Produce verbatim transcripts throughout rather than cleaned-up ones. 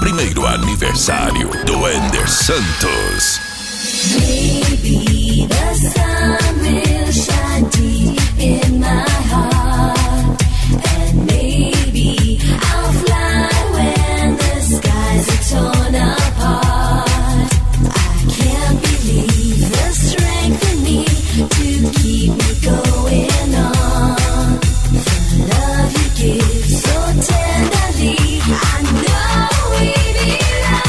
primeiro aniversário do Ender Santos. Maybe the sun will shine deep in my heart, and maybe I'll fly when the skies are torn apart. I can't believe the strength in me to keep me going on. The love you give so tenderly, I know we belong.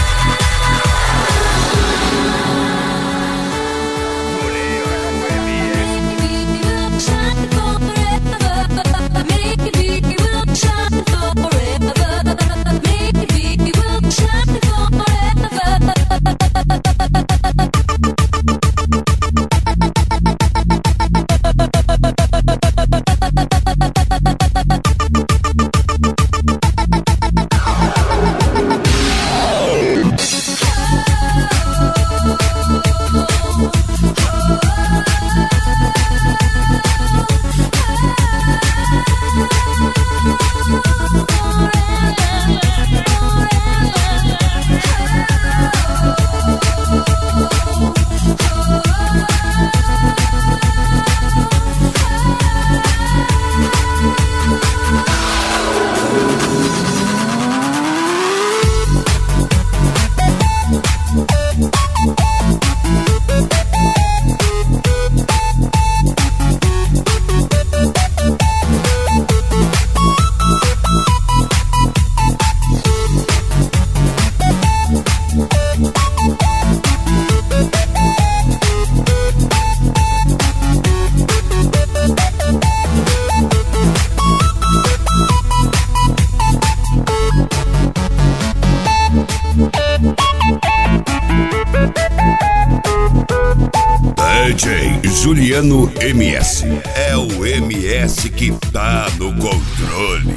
D J Juliano M S. É o M S que tá no controle.